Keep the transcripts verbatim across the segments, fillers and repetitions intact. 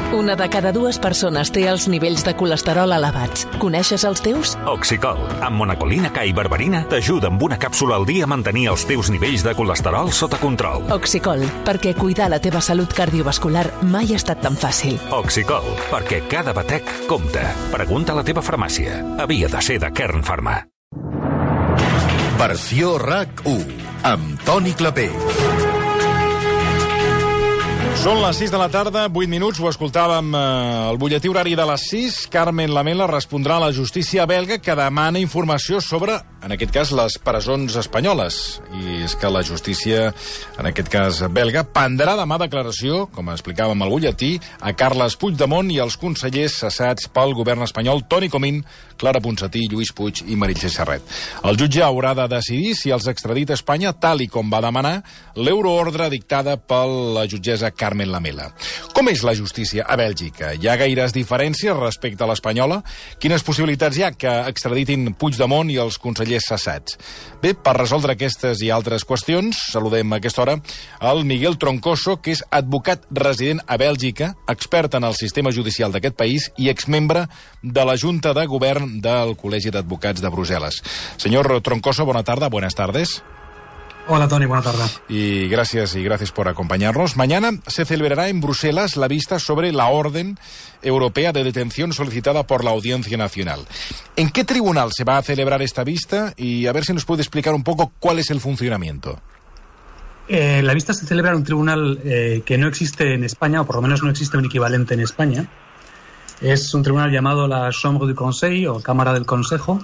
Una de cada dues persones té els nivells de colesterol elevats. Coneixes els teus? Oxicol, amb monacolina K i berberina, t'ajuda amb una càpsula al dia a mantenir els teus nivells de colesterol sota control. Oxicol, perquè cuidar la teva salut cardiovascular mai ha estat tan fàcil. Oxicol, perquè cada batec compta. Pregunta a la teva farmàcia. Havia de ser de Kern Pharma. Versió RAC u, amb Toni Clapés. Són les sis de la tarda, vuit minuts, ho escoltàvem eh, el butlletí horari de les sis. Carmen Lamela respondrà a la justícia belga que demana informació sobre, en aquest cas, les presons espanyoles. I és que la justícia, en aquest cas belga, prendrà demà declaració, com explicàvem al butlletí, a Carles Puigdemont i als consellers cessats pel govern espanyol, Toni Comín, Clara Ponsatí, Lluís Puig i Meritxell Serret. El jutge haurà de decidir si els extradita a Espanya, tal i com va demanar l'euroordre dictada per la jutgessa Carmen Lamela. Com és la justícia a Bèlgica? Hi ha gaires diferències respecte a l'espanyola? Quines possibilitats hi ha que extraditin Puigdemont i els consellers cessats? Bé, per resoldre aquestes i altres qüestions, saludem a aquesta hora el Miguel Troncoso, que és advocat resident a Bèlgica, expert en el sistema judicial d'aquest país i exmembre de la Junta de Govern del Col·legi d'Advocats de Brussel·les. Señor Troncoso, buena tarde, buenas tardes. Hola, Tony, buena tarde. Y gracias y gracias por acompañarnos. Mañana se celebrará en Bruselas la vista sobre la orden europea de detención solicitada por la Audiencia Nacional. ¿En qué tribunal se va a celebrar esta vista? Y a ver si nos puede explicar un poco cuál es el funcionamiento. Eh, la vista se celebra en un tribunal eh, que no existe en España, o por lo menos no existe un equivalente en España. Es un tribunal llamado la Chambre du Conseil, o Cámara del Consejo.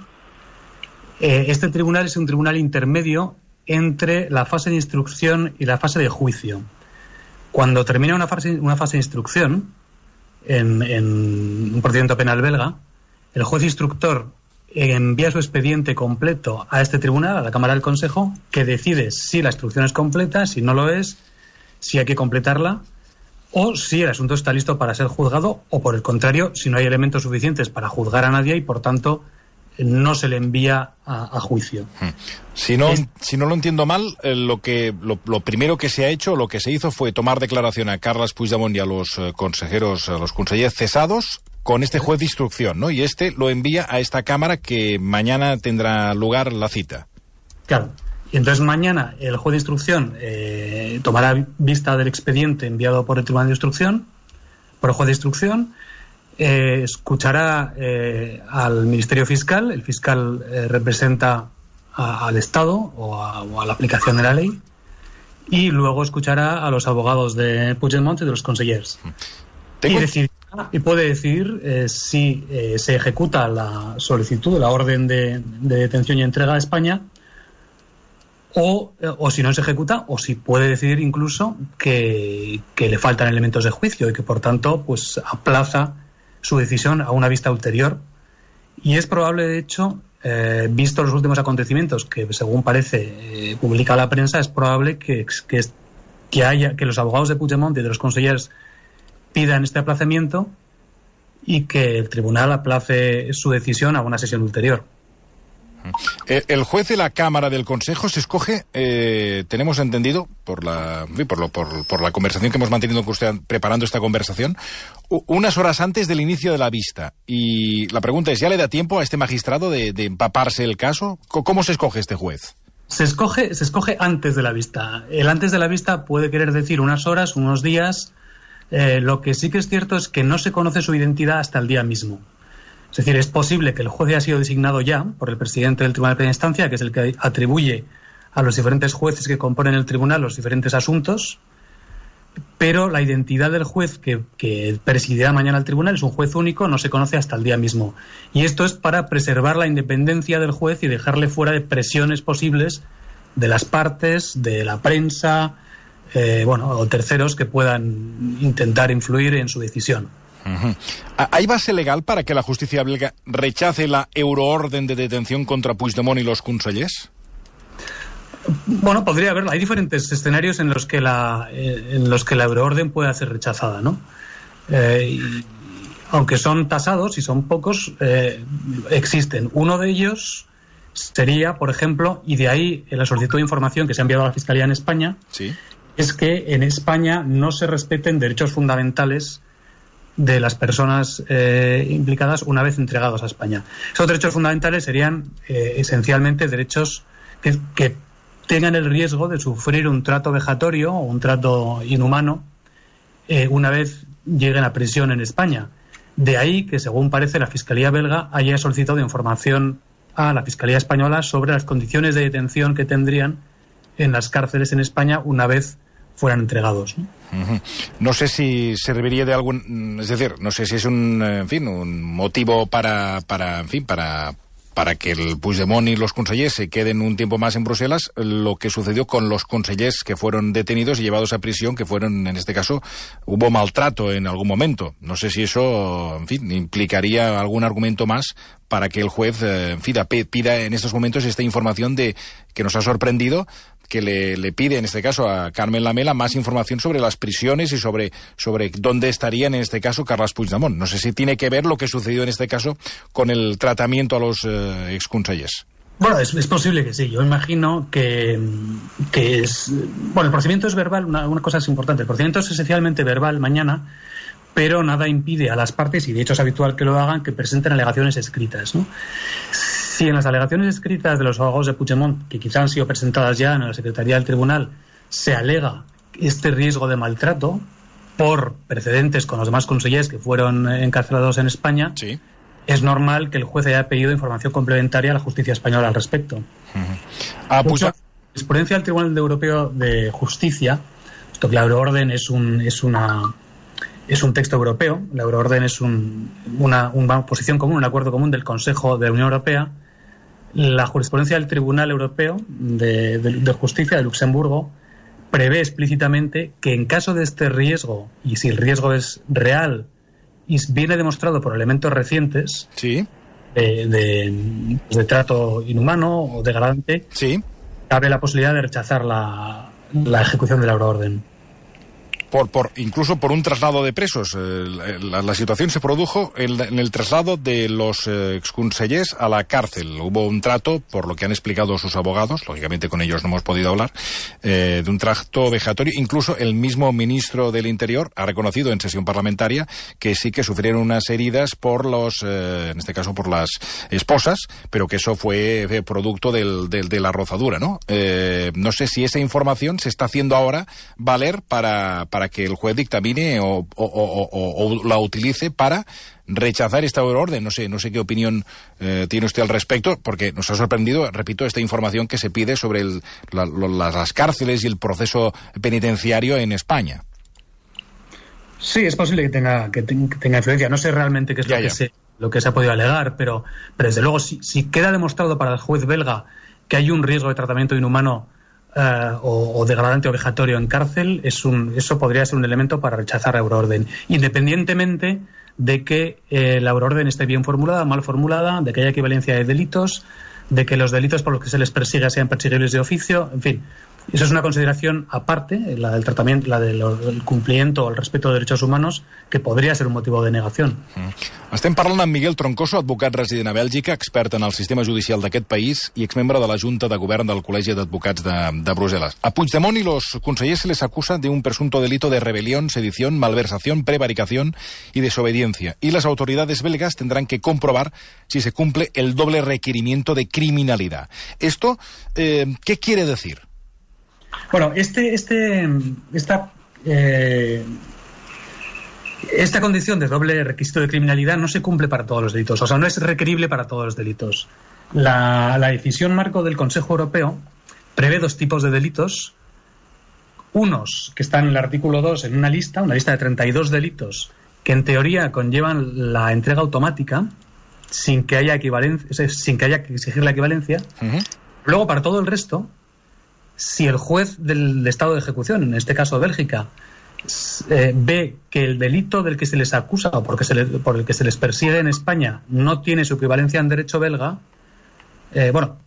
Eh, este tribunal es un tribunal intermedio entre la fase de instrucción y la fase de juicio. Cuando termina una fase, una fase de instrucción en, en un procedimiento penal belga, el juez instructor envía su expediente completo a este tribunal, a la Cámara del Consejo, que decide si la instrucción es completa, si no lo es, si hay que completarla, o si el asunto está listo para ser juzgado, o por el contrario, si no hay elementos suficientes para juzgar a nadie y, por tanto, no se le envía a, a juicio. Si no, es... si no lo entiendo mal, eh, lo que lo, lo primero que se ha hecho, lo que se hizo fue tomar declaración a Carles Puigdemont y a los eh, consejeros, a los consejeros cesados con este juez de instrucción, ¿no? Y este lo envía a esta Cámara que mañana tendrá lugar la cita. Claro. Y entonces mañana el juez de instrucción eh, tomará vista del expediente enviado por el Tribunal de Instrucción, por el juez de instrucción, Eh, escuchará eh, al Ministerio Fiscal. El fiscal eh, representa a, al Estado o a, o a la aplicación de la ley, y luego escuchará a los abogados de Puigdemont y de los consellers. Y, decidirá, y puede decidir eh, si eh, se ejecuta la solicitud, la orden de, de detención y entrega a España, o, o si no se ejecuta, o si puede decidir incluso que, que le faltan elementos de juicio y que por tanto pues aplaza su decisión a una vista ulterior. Y es probable, de hecho, eh, visto los últimos acontecimientos que, según parece, eh, publica la prensa, es probable que, que, que haya que los abogados de Puigdemont y de los consellers pidan este aplazamiento y que el tribunal aplace su decisión a una sesión ulterior. El juez de la Cámara del Consejo se escoge, eh, tenemos entendido, por la, por, lo, por, por la conversación que hemos mantenido con usted preparando esta conversación, unas horas antes del inicio de la vista. Y la pregunta es, ¿ya le da tiempo a este magistrado de, de empaparse el caso? ¿Cómo se escoge este juez? Se escoge, se escoge antes de la vista. El antes de la vista puede querer decir unas horas, unos días. Eh, lo que sí que es cierto es que no se conoce su identidad hasta el día mismo. Es decir, es posible que el juez haya sido designado ya por el presidente del Tribunal de Primera Instancia, que es el que atribuye a los diferentes jueces que componen el tribunal los diferentes asuntos, pero la identidad del juez que, que presidirá mañana el tribunal es un juez único, no se conoce hasta el día mismo. Y esto es para preservar la independencia del juez y dejarle fuera de presiones posibles de las partes, de la prensa, eh, bueno, o terceros que puedan intentar influir en su decisión. Uh-huh. ¿Hay base legal para que la justicia belga rechace la euroorden de detención contra Puigdemont y los consellers? Bueno, podría haberla. Hay diferentes escenarios en los que la eh, en los que la euroorden puede ser rechazada, ¿no? Eh, y, aunque son tasados y son pocos, eh, existen. Uno de ellos sería, por ejemplo, y de ahí la solicitud de información que se ha enviado a la Fiscalía en España, ¿sí?, es que en España no se respeten derechos fundamentales de las personas eh, implicadas una vez entregados a España. Esos derechos fundamentales serían eh, esencialmente derechos que, que tengan el riesgo de sufrir un trato vejatorio o un trato inhumano eh, una vez lleguen a prisión en España. De ahí que, según parece, la Fiscalía belga haya solicitado información a la Fiscalía española sobre las condiciones de detención que tendrían en las cárceles en España una vez fueran entregados, ¿no? Uh-huh. No sé si serviría de algún, es decir, no sé si es un, en fin, un motivo para, para, en fin, para, para que el Puigdemont y los consellers se queden un tiempo más en Bruselas, lo que sucedió con los consellers que fueron detenidos y llevados a prisión, que fueron, en este caso, hubo maltrato en algún momento. No sé si eso, en fin, implicaría algún argumento más para que el juez, en fin, pida en estos momentos esta información de que nos ha sorprendido, que le, le pide, en este caso, a Carmen Lamela más información sobre las prisiones y sobre, sobre dónde estarían, en este caso, Carles Puigdemont. No sé si tiene que ver lo que sucedió en este caso con el tratamiento a los eh, exconsellers. Bueno, es, es posible que sí. Yo imagino que, que es... Bueno, el procedimiento es verbal, una, una cosa es importante. El procedimiento es esencialmente verbal mañana, pero nada impide a las partes, y de hecho es habitual que lo hagan, que presenten alegaciones escritas, ¿no? Si en las alegaciones escritas de los abogados de Puigdemont, que quizá han sido presentadas ya en la Secretaría del Tribunal, se alega este riesgo de maltrato por precedentes con los demás consellers que fueron encarcelados en España, sí, es normal que el juez haya pedido información complementaria a la justicia española al respecto. Uh-huh. Ah, pues... La jurisprudencia del Tribunal Europeo de Justicia, esto que la euroorden es un, es una... Es un texto europeo, la euroorden es un, una, una posición común, un acuerdo común del Consejo de la Unión Europea. La jurisprudencia del Tribunal Europeo de, de, de Justicia de Luxemburgo prevé explícitamente que en caso de este riesgo, y si el riesgo es real y viene demostrado por elementos recientes, sí, de, de, de trato inhumano o degradante, sí, cabe la posibilidad de rechazar la, la ejecución de la euroorden. Por, por, incluso por un traslado de presos. Eh, la, la situación se produjo en, en el traslado de los eh, exconsellers a la cárcel. Hubo un trato, por lo que han explicado sus abogados, lógicamente con ellos no hemos podido hablar, eh, de un trato vejatorio. Incluso el mismo ministro del Interior ha reconocido en sesión parlamentaria que sí que sufrieron unas heridas por los, eh, en este caso por las esposas, pero que eso fue, fue producto del, del, de la rozadura, ¿no? Eh, no sé si esa información se está haciendo ahora valer para... para que el juez dictamine o, o, o, o, o la utilice para rechazar esta orden. No sé, no sé qué opinión eh, tiene usted al respecto, porque nos ha sorprendido, repito, esta información que se pide sobre el, la, lo, las cárceles y el proceso penitenciario en España. Sí, es posible que tenga, que tenga influencia. No sé realmente qué es ya, lo, que se, lo que se ha podido alegar, pero, pero desde luego, si, si queda demostrado para el juez belga que hay un riesgo de tratamiento inhumano Uh, o, o degradante o vejatorio en cárcel, es un, eso podría ser un elemento para rechazar la euroorden, independientemente de que eh, la euroorden esté bien formulada, mal formulada, de que haya equivalencia de delitos, de que los delitos por los que se les persiga sean perseguibles de oficio, en fin. Eso es una consideración aparte, la del tratamiento, la del cumplimiento o el respeto de derechos humanos, que podria ser un motiu de negació. Mm. Estem parlant amb Miguel Troncoso, advocat resident a Bèlgica, expert en el sistema judicial d'aquest país i exmembre de la Junta de Govern del Col·legi d'Advocats de, de Brussel·les. A Puigdemont y los consellers se les acusa de un presunto delito de rebelión, sedición, malversación, prevaricación y desobediencia. Y las autoridades belgas tendrán que comprobar si se cumple el doble requerimiento de criminalidad. Esto, eh, ¿qué quiere decir? Bueno, este, este, esta, eh, esta condición de doble requisito de criminalidad no se cumple para todos los delitos, o sea, no es requerible para todos los delitos. La, la decisión marco del Consejo Europeo prevé dos tipos de delitos, unos que están en el artículo dos en una lista, una lista de treinta y dos delitos que en teoría conllevan la entrega automática sin que haya equivalencia, sin que haya que exigir la equivalencia. Uh-huh. Luego, para todo el resto, si el juez del estado de ejecución, en este caso Bélgica, eh, ve que el delito del que se les acusa o porque se le, por el que se les persigue en España no tiene su equivalencia en derecho belga, eh, bueno,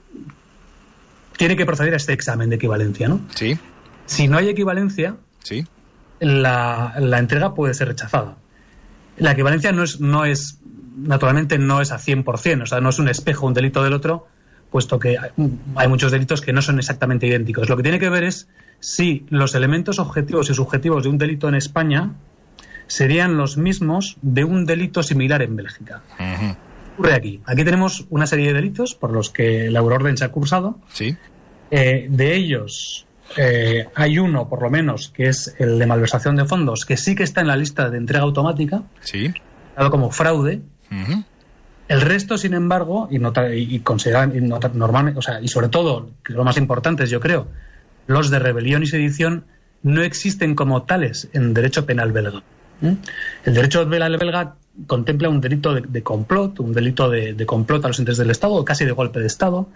tiene que proceder a este examen de equivalencia, ¿no? Sí. Si no hay equivalencia, sí, la, la entrega puede ser rechazada. La equivalencia no es, no es, naturalmente no es a cien por ciento, o sea, no es un espejo un delito del otro, puesto que hay muchos delitos que no son exactamente idénticos. Lo que tiene que ver es si los elementos objetivos y subjetivos de un delito en España serían los mismos de un delito similar en Bélgica. Uh-huh. ¿Qué ocurre aquí? Aquí tenemos una serie de delitos por los que la euroorden se ha cursado. Sí. Eh, de ellos eh, hay uno, por lo menos, que es el de malversación de fondos, que sí que está en la lista de entrega automática, Sí. dado como fraude. Uh-huh. El resto, sin embargo, y, nota, y, y consideran y nota, normalmente, o sea, y sobre todo, que lo más importante es, yo creo, los de rebelión y sedición no existen como tales en derecho penal belga. ¿Mm? El derecho penal belga contempla un delito de, de complot, un delito de, de complot a los intereses del Estado, o casi de golpe de Estado,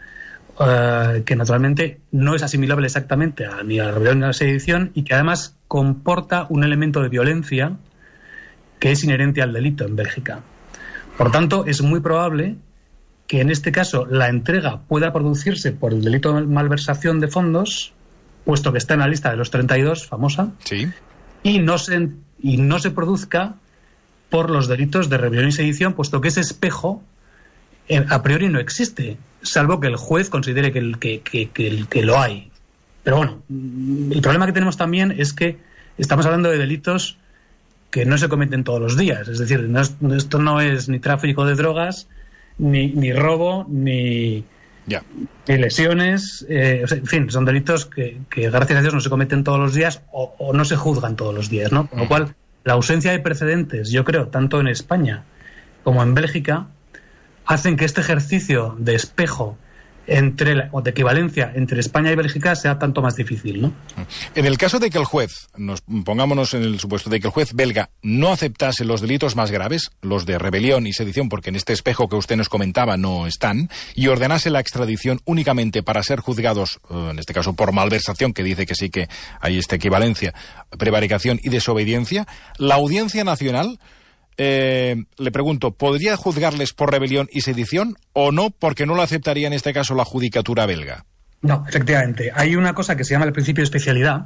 uh, que naturalmente no es asimilable exactamente a, ni a la rebelión ni a la sedición, y que además comporta un elemento de violencia que es inherente al delito en Bélgica. Por tanto, es muy probable que en este caso la entrega pueda producirse por el delito de malversación de fondos, puesto que está en la lista de los treinta y dos, famosa, Sí. y no se, y no se produzca por los delitos de rebelión y sedición, puesto que ese espejo eh, a priori no existe, salvo que el juez considere que, el, que, que, que, que lo hay. Pero bueno, el problema que tenemos también es que estamos hablando de delitos que no se cometen todos los días. Es decir, no es, esto no es ni tráfico de drogas, ni, ni robo, ni, Ya. ni lesiones. Eh, o sea, en fin, son delitos que, que, gracias a Dios, no se cometen todos los días o, o no se juzgan todos los días, ¿no? Con lo cual, la ausencia de precedentes, yo creo, tanto en España como en Bélgica, hacen que este ejercicio de espejo entre la, o de equivalencia entre España y Bélgica sea tanto más difícil, ¿no? En el caso de que el juez, nos pongámonos en el supuesto de que el juez belga no aceptase los delitos más graves, los de rebelión y sedición, porque en este espejo que usted nos comentaba no están, y ordenase la extradición únicamente para ser juzgados, en este caso por malversación, que dice que sí que hay esta equivalencia, prevaricación y desobediencia, la Audiencia Nacional, Eh, le pregunto, ¿podría juzgarles por rebelión y sedición o no, porque no lo aceptaría en este caso la judicatura belga? No, efectivamente. Hay una cosa que se llama el principio de especialidad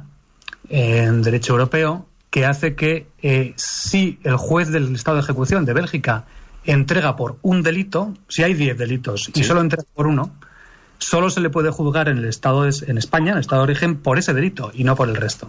en derecho europeo que hace que eh, si el juez del estado de ejecución de Bélgica entrega por un delito, si hay diez delitos Sí. y solo entrega por uno, solo se le puede juzgar en el estado de, en España, en el estado de origen, por ese delito y no por el resto.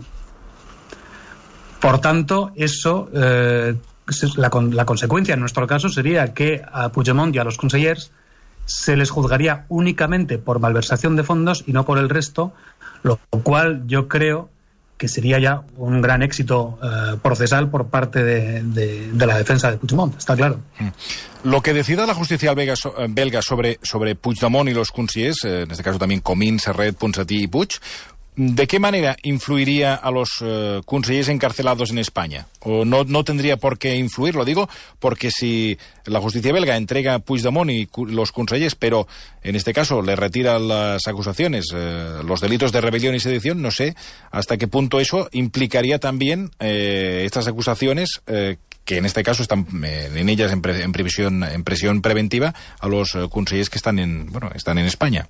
Por tanto, eso... Eh, La, la consecuencia en nuestro caso sería que a Puigdemont y a los consellers se les juzgaría únicamente por malversación de fondos y no por el resto, lo cual yo creo que sería ya un gran éxito eh, procesal por parte de, de, de la defensa de Puigdemont, está claro. Lo que decida la justicia belga, belga sobre, sobre Puigdemont y los consellers, eh, en este caso también Comín, Serret, Ponsatí y Puig, ¿de qué manera influiría a los uh, consellers encarcelados en España? ¿O no, no tendría por qué influir? Lo digo porque si la justicia belga entrega a Puigdemont y los consellers, pero en este caso le retira las acusaciones, eh, los delitos de rebelión y sedición, no sé hasta qué punto eso implicaría también eh, estas acusaciones eh, que en este caso están eh, en ellas en, pre, en, previsión, en prisión preventiva a los uh, consellers que están en, bueno, están en España.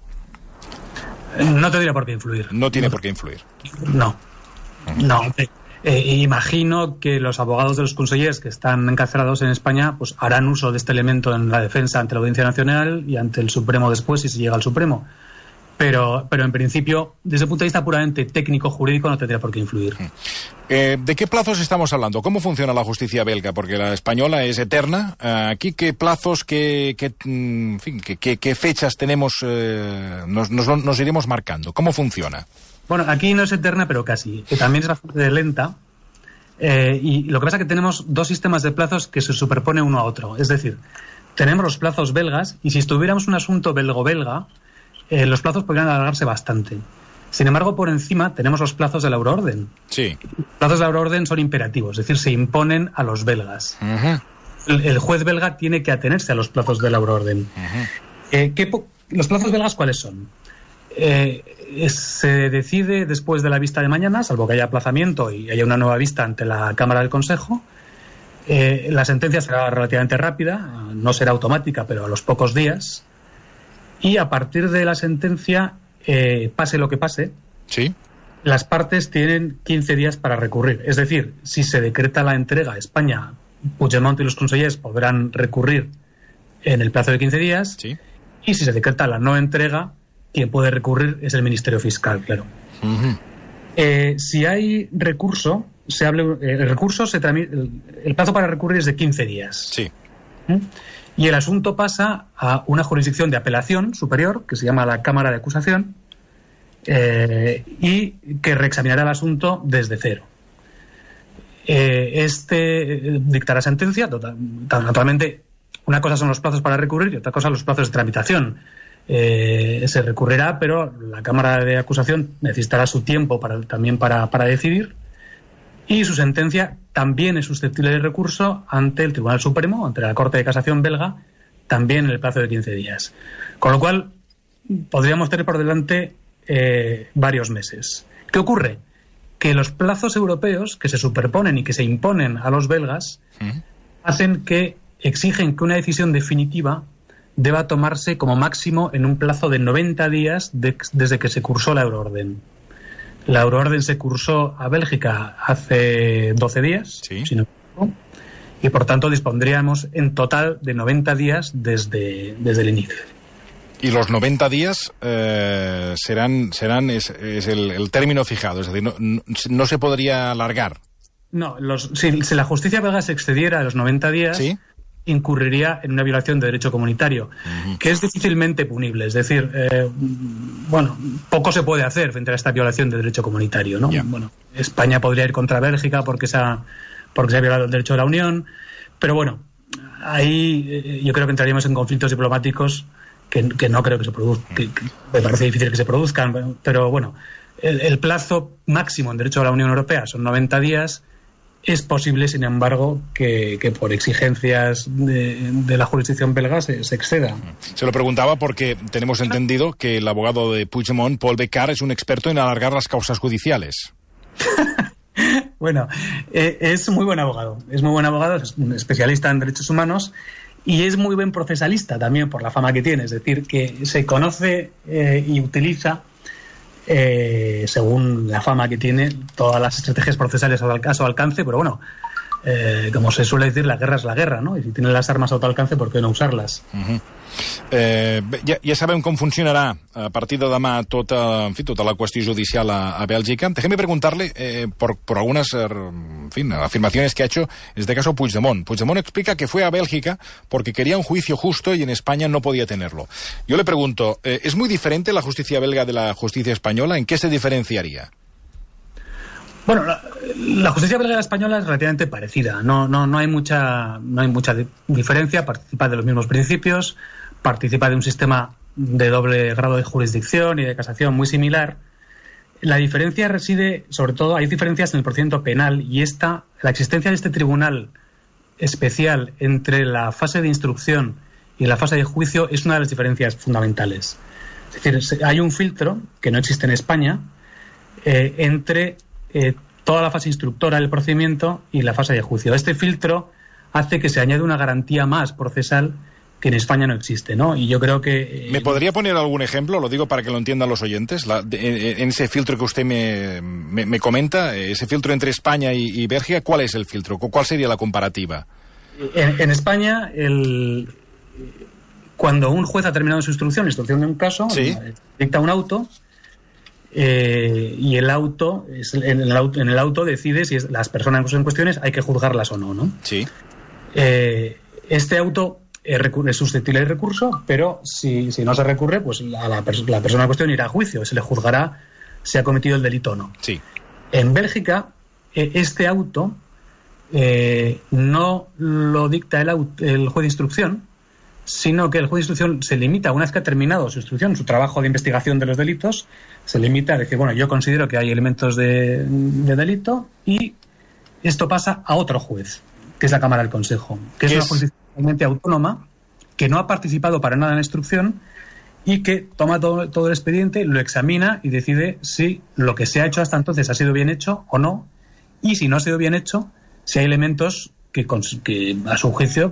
No tendría por qué influir. No tiene no. por qué influir. No. No. Eh, eh, imagino que los abogados de los consellers que están encarcelados en España pues harán uso de este elemento en la defensa ante la Audiencia Nacional y ante el Supremo después, si se llega al Supremo. Pero, pero en principio, desde el punto de vista puramente técnico-jurídico, no tendría por qué influir. Eh, ¿De qué plazos estamos hablando? ¿Cómo funciona la justicia belga? Porque la española es eterna. Eh, ¿Aquí qué plazos, qué, qué, en fin, qué, qué, qué fechas tenemos, eh, nos, nos, nos iremos marcando? ¿Cómo funciona? Bueno, aquí no es eterna, pero casi. Que también es bastante lenta. Eh, y lo que pasa es que tenemos dos sistemas de plazos que se superponen uno a otro. Es decir, tenemos los plazos belgas, y si estuviéramos un asunto belgo-belga, Eh, los plazos podrían alargarse bastante. Sin embargo, por encima tenemos los plazos de la euroorden. Sí. Los plazos de la euroorden son imperativos, es decir, se imponen a los belgas. Uh-huh. El, el juez belga tiene que atenerse a los plazos de la euroorden. Uh-huh. Eh, ¿qué po- ¿Los plazos belgas cuáles son? Eh, se decide después de la vista de mañana, salvo que haya aplazamiento y haya una nueva vista ante la Cámara del Consejo. Eh, la sentencia será relativamente rápida, no será automática, pero a los pocos días. Y a partir de la sentencia, eh, pase lo que pase, ¿sí?, las partes tienen quince días para recurrir. Es decir, si se decreta la entrega a España, Puigdemont y los consellers podrán recurrir en el plazo de quince días. ¿Sí? Y si se decreta la no entrega, quien puede recurrir es el Ministerio Fiscal, claro. Uh-huh. Eh, si hay recurso, se hable, el recurso se tramita, el, el plazo para recurrir es de quince días. Sí. ¿Mm? Y el asunto pasa a una jurisdicción de apelación superior, que se llama la Cámara de Acusación, eh, y que reexaminará el asunto desde cero. Eh, este dictará sentencia, total, naturalmente, una cosa son los plazos para recurrir y otra cosa los plazos de tramitación. Eh, se recurrirá, pero la Cámara de Acusación necesitará su tiempo para, también para, para decidir, y su sentencia también es susceptible de recurso ante el Tribunal Supremo, ante la Corte de Casación belga, también en el plazo de quince días. Con lo cual, podríamos tener por delante eh, varios meses. ¿Qué ocurre? Que los plazos europeos que se superponen y que se imponen a los belgas ¿Mm? hacen que exigen que una decisión definitiva deba tomarse como máximo en un plazo de noventa días de, desde que se cursó la euroorden. La euroorden se cursó a Bélgica hace doce días, sí. si no me equivoco, y por tanto dispondríamos en total de noventa días desde, desde el inicio. Y los noventa días eh, serán, serán es, es el, el término fijado, es decir, no, no, no se podría alargar. No, los, si, si la justicia belga se excediera a los noventa días... ¿Sí? incurriría en una violación de derecho comunitario, uh-huh. que es difícilmente punible. Es decir, eh, bueno, poco se puede hacer frente a esta violación de derecho comunitario, ¿no? Yeah. Bueno, España podría ir contra Bélgica porque se ha, porque se ha violado el derecho de la Unión, pero bueno, ahí eh, yo creo que entraríamos en conflictos diplomáticos que, que no creo que se produzcan, que, que me parece difícil que se produzcan, pero bueno, el, el plazo máximo en derecho de la Unión Europea son noventa días. Es posible, sin embargo, que, que por exigencias de, de la jurisdicción belga se, se exceda. Se lo preguntaba porque tenemos entendido que el abogado de Puigdemont, Paul Beccar, es un experto en alargar las causas judiciales. Bueno, eh, es muy buen abogado. Es muy buen abogado, es un especialista en derechos humanos y es muy buen procesalista también por la fama que tiene. Es decir, que se conoce eh, y utiliza... Eh, según la fama que tiene, todas las estrategias procesales a su alcance, pero bueno, eh, como se suele decir, la guerra es la guerra, ¿no? Y si tienen las armas a tu alcance, ¿por qué no usar-les? Uh-huh. Eh, ja, ja sabem com funcionarà a partir de demà tota, en fi, tota la qüestió judicial a, a Bélgica. Déjeme preguntarle eh, por, por algunas eh, en fin, afirmaciones que ha hecho, en este caso Puigdemont. Puigdemont explica que fue a Bélgica porque quería un juicio justo y en España no podía tenerlo. Yo le pregunto, eh, ¿es muy diferente la justicia belga de la justicia española? ¿En qué se diferenciaría? Bueno, la, la justicia belga y la española es relativamente parecida. No, no, no hay mucha, no hay mucha di- diferencia. Participa de los mismos principios, participa de un sistema de doble grado de jurisdicción y de casación muy similar. La diferencia reside, sobre todo, hay diferencias en el procedimiento penal y esta, la existencia de este tribunal especial entre la fase de instrucción y la fase de juicio es una de las diferencias fundamentales. Es decir, hay un filtro que no existe en España eh, entre Eh, toda la fase instructora del procedimiento y la fase de juicio. Este filtro hace que se añade una garantía más procesal que en España no existe, ¿no? Y yo creo que... Eh, ¿Me podría poner algún ejemplo? Lo digo para que lo entiendan los oyentes. La, de, en ese filtro que usted me, me, me comenta, ese filtro entre España y, y Bélgica, ¿cuál es el filtro? ¿Cuál sería la comparativa? En, en España, el, cuando un juez ha terminado su instrucción, instrucción de un caso, ¿sí? dicta un auto... Eh, y el auto, es, en, el auto en el auto decide si es, las personas en cuestiones hay que juzgarlas o no, ¿no? Sí. Eh, este auto es, es susceptible de recurso, pero si, si no se recurre, pues la, la, la persona en cuestión irá a juicio, se le juzgará si ha cometido el delito o no. Sí. En Bélgica, eh, este auto eh, no lo dicta el, auto, el juez de instrucción, sino que el juez de instrucción se limita, una vez que ha terminado su instrucción, su trabajo de investigación de los delitos, se limita a decir, bueno, yo considero que hay elementos de, de delito y esto pasa a otro juez, que es la Cámara del Consejo, que es una justicia totalmente autónoma, que no ha participado para nada en la instrucción y que toma todo, todo el expediente, lo examina y decide si lo que se ha hecho hasta entonces ha sido bien hecho o no, y si no ha sido bien hecho, si hay elementos que, que a su juicio,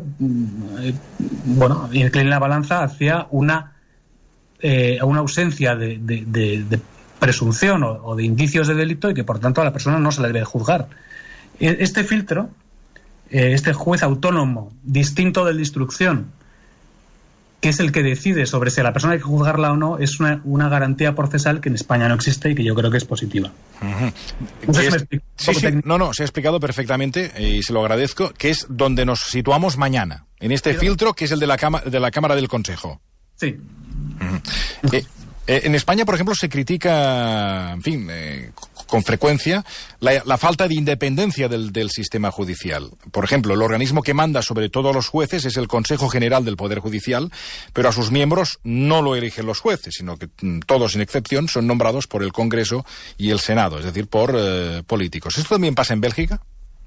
bueno, inclinen la balanza hacia una eh, una ausencia de, de, de, de presunción o, o de indicios de delito y que por tanto a la persona no se le debe juzgar. Este filtro, eh, este juez autónomo distinto del de instrucción, que es el que decide sobre si a la persona hay que juzgarla o no, es una, una garantía procesal que en España no existe y que yo creo que es positiva. Uh-huh. No sé si es, me explico. Sí, sí, no, no, se ha explicado perfectamente y se lo agradezco, que es donde nos situamos mañana, en este sí, filtro que es el de la, cama, de la Cámara del Consejo. Sí. Uh-huh. eh, eh, en España, por ejemplo, se critica, en fin, eh, con frecuencia, la, la falta de independencia del, del sistema judicial. Por ejemplo, el organismo que manda sobre todos los jueces es el Consejo General del Poder Judicial, pero a sus miembros no lo eligen los jueces, sino que todos, sin excepción, son nombrados por el Congreso y el Senado, es decir, por eh, políticos. ¿Esto también pasa en Bélgica?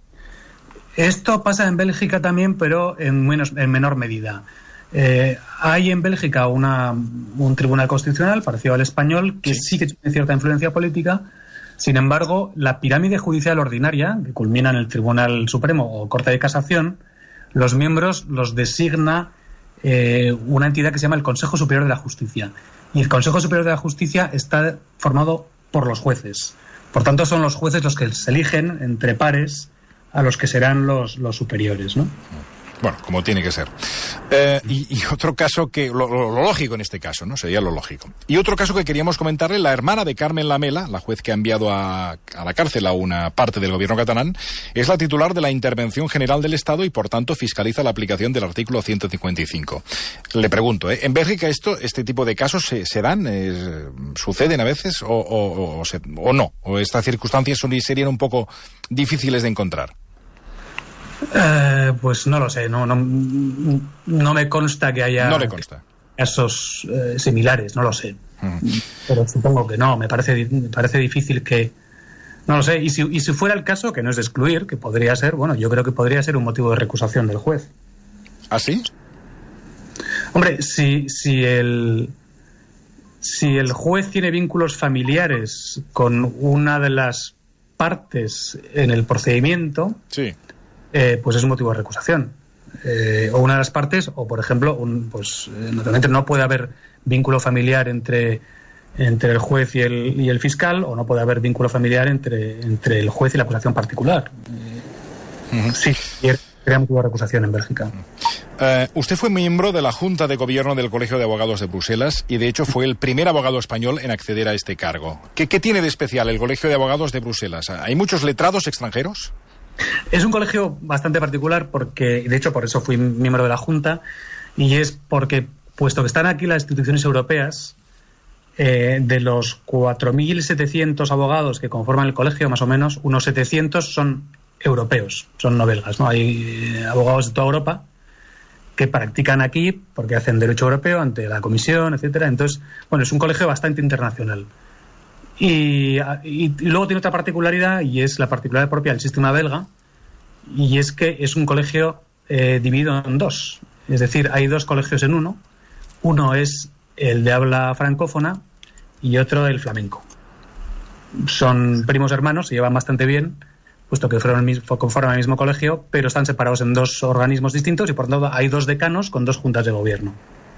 Esto pasa en Bélgica también, pero en, menos, en menor medida. Eh, hay en Bélgica una, un tribunal constitucional parecido al español que sí, sí que tiene cierta influencia política. Sin embargo, la pirámide judicial ordinaria, que culmina en el Tribunal Supremo o Corte de Casación, los miembros los designa eh, una entidad que se llama el Consejo Superior de la Justicia. Y el Consejo Superior de la Justicia está formado por los jueces. Por tanto, son los jueces los que se eligen entre pares a los que serán los, los superiores, ¿no? Bueno, como tiene que ser. Eh, y, y otro caso que, lo, lo, lo lógico en este caso, ¿no? Sería lo lógico. Y otro caso que queríamos comentarle, la hermana de Carmen Lamela, la juez que ha enviado a, a la cárcel a una parte del gobierno catalán, es la titular de la Intervención General del Estado y, por tanto, fiscaliza la aplicación del artículo ciento cincuenta y cinco. Le pregunto, ¿eh? ¿En Bélgica esto, este tipo de casos se, se dan, eh, suceden a veces o, o, o, se, o no? ¿O estas circunstancias son, serían un poco difíciles de encontrar? Eh, pues no lo sé, no, no, no me consta que haya no le consta. casos eh, similares, no lo sé. Uh-huh. Pero supongo que no, me parece, me parece difícil que... No lo sé, y si, y si fuera el caso, que no es de excluir, que podría ser, bueno, yo creo que podría ser un motivo de recusación del juez. ¿Ah, sí? Hombre, si, si, el, si el juez tiene vínculos familiares con una de las partes en el procedimiento... Sí. Eh, pues es un motivo de recusación. Eh, o una de las partes, o por ejemplo, un, pues eh, naturalmente no puede haber vínculo familiar entre, entre el juez y el, y el fiscal, o no puede haber vínculo familiar entre, entre el juez y la acusación particular. Eh, uh-huh. Sí, crea motivo de recusación en Bélgica. Uh, usted fue miembro de la Junta de Gobierno del Colegio de Abogados de Bruselas y de hecho fue el primer abogado español en acceder a este cargo. ¿Qué, qué tiene de especial el Colegio de Abogados de Bruselas? ¿Hay muchos letrados extranjeros? Es un colegio bastante particular porque, de hecho, por eso fui miembro de la Junta, y es porque, puesto que están aquí las instituciones europeas, eh, de los cuatro mil setecientos abogados que conforman el colegio, más o menos, unos setecientos son europeos, son no belgas, ¿no? Hay eh, abogados de toda Europa que practican aquí porque hacen derecho europeo ante la Comisión, etcétera. Entonces, bueno, es un colegio bastante internacional. Y, y, y luego tiene otra particularidad, y es la particularidad propia del sistema belga, y es que es un colegio eh, dividido en dos. Es decir, hay dos colegios en uno. Uno es el de habla francófona y otro el flamenco. Son primos hermanos, se llevan bastante bien, puesto que fueron el mismo, conforman el mismo colegio, pero están separados en dos organismos distintos y por tanto hay dos decanos con dos juntas de gobierno.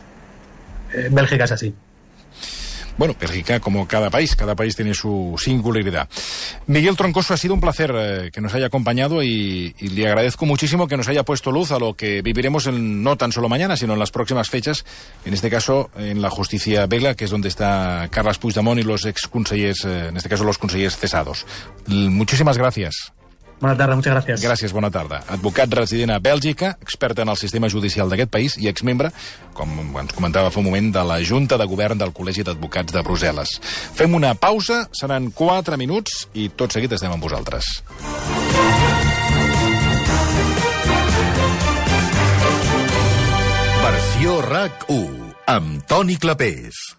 Eh, Bélgica es así. Bueno, Bélgica, como cada país, cada país tiene su singularidad. Miguel Troncoso, ha sido un placer eh, que nos haya acompañado y, y le agradezco muchísimo que nos haya puesto luz a lo que viviremos en, no tan solo mañana, sino en las próximas fechas, en este caso en la justicia belga, que es donde está Carles Puigdemont y los exconsellers, eh, en este caso los consellers cesados. L- muchísimas gracias. Bona tarda, muchas gracias. Gràcies, bona tarda. Advocat resident a Bèlgica, expert en el sistema judicial d'aquest país i exmembre, com ens comentava fa un moment, de la Junta de Govern del Col·legi d'Advocats de Brussel·les. Fem una pausa, seran quatre minuts i tot seguit estem amb vosaltres. Versió R A C u amb Toni Clapés.